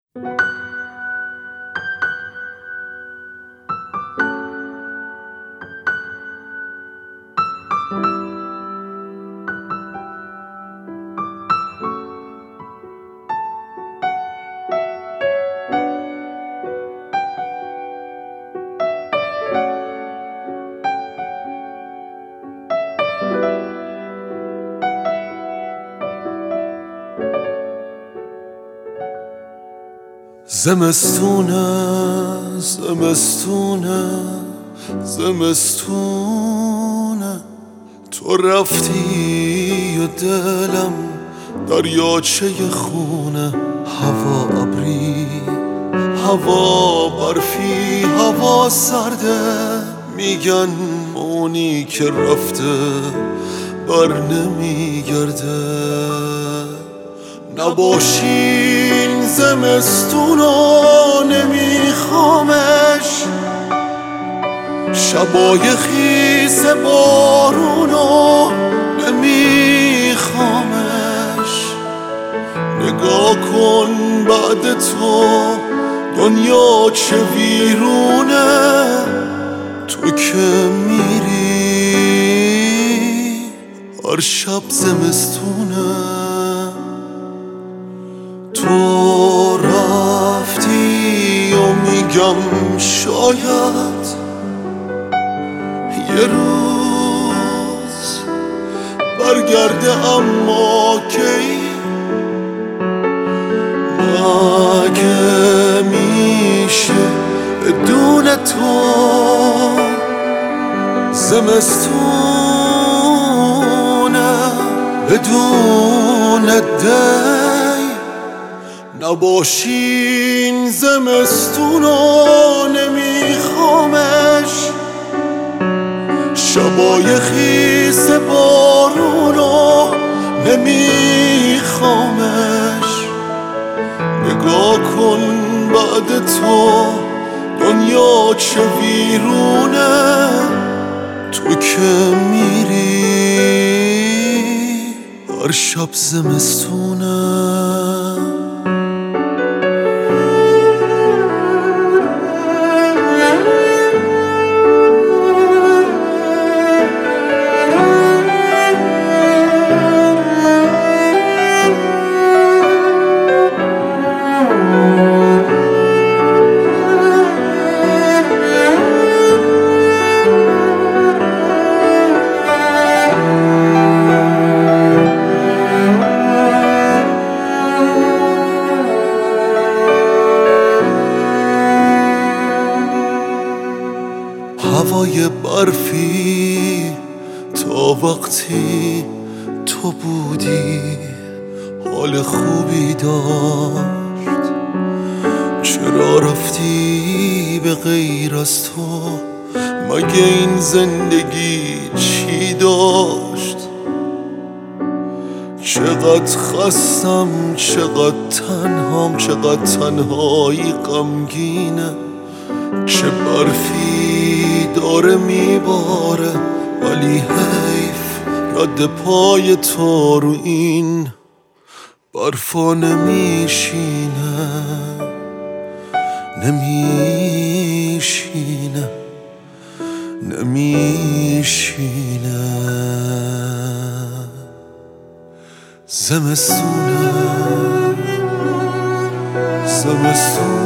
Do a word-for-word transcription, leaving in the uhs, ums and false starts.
زمستونه زمستونه زمستونه تو رفتی و دلم دریاچه خونه، هوا ابری، هوا برفی، هوا سرده، میگن اونی که رفته بر نمیگرده. نباشین زمستونا نمیخوامش، شبای خیس بارونا نمیخوامش. نگاه کن بعد تو دنیا چه ویرونه، تو که میری هر شب زمستونه. تو رفتی و میگم شاید یه روز برگرده، اما کی؟ مگه میشه بدون تو زمستونه بدون دی؟ نباشین زمستونا نمیخوامش، شبای خیس بارونا نمیخوامش. نگاه کن بعد تو دنیا چه ویرونه، تو که میری هر شب زمستونه. هوای برفی تا وقتی تو بودی حال خوبی داشت، چرا رفتی به غیر از تو؟ مگه این زندگی چی داشت؟ چقدر خستم، چقدر تنهام، چقدر تنهایی غمگینه. چه برفی داره میباره، ولی حیف یاد پای تو رو این برفا نمیشینه نمیشینه نمیشینه. زمستونه زمستونه